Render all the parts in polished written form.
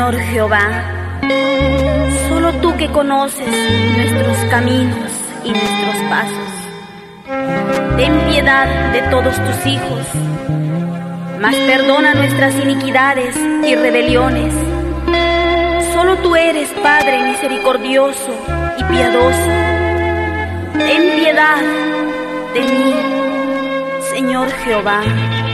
Señor Jehová, solo tú que conoces nuestros caminos y nuestros pasos. Ten piedad de todos tus hijos, mas perdona nuestras iniquidades y rebeliones. Solo tú eres Padre misericordioso y piadoso. Ten piedad de mí, Señor Jehová.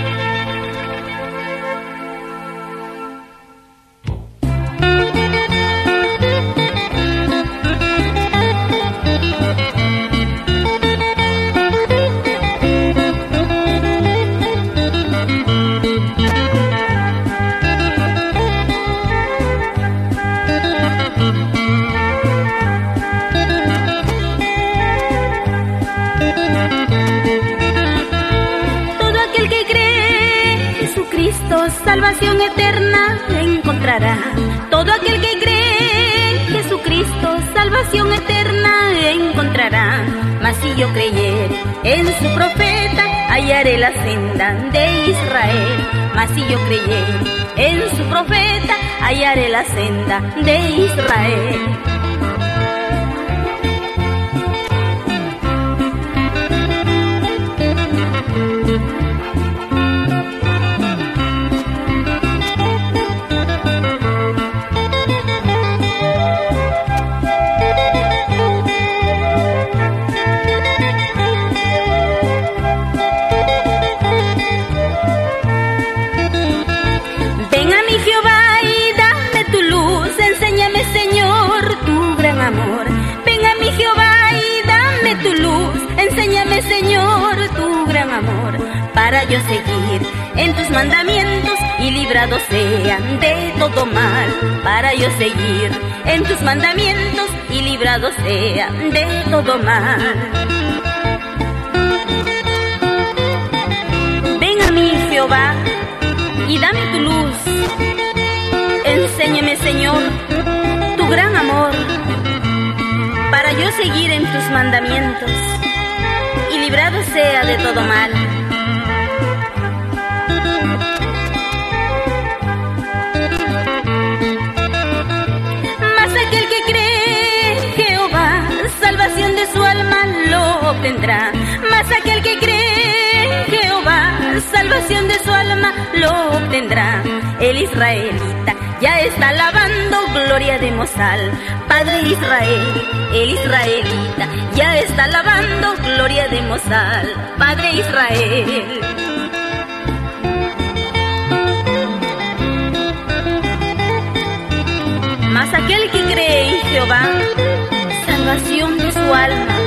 Salvación eterna encontrará. Todo aquel que cree en Jesucristo, salvación eterna encontrará. Mas si yo creyere en su profeta, hallaré la senda de Israel. Mas si yo creyere en su profeta, hallaré la senda de Israel. Señor, tu gran amor, para yo seguir en tus mandamientos y librado sean de todo mal. Para yo seguir en tus mandamientos y librado sean de todo mal. Ven a mí, Jehová, y dame tu luz. Enséñame, Señor, tu gran amor, para yo seguir en tus mandamientos y librado sea de todo mal. Mas aquel que cree en Jehová, salvación de su alma lo obtendrá. Mas aquel que cree en Jehová, salvación de su alma lo obtendrá. El israelita ya está alabando, gloria demos al Padre Israel. El israelita ya está alabando, gloria demos al Padre Israel. Mas aquel que cree en Jehová, salvación de su alma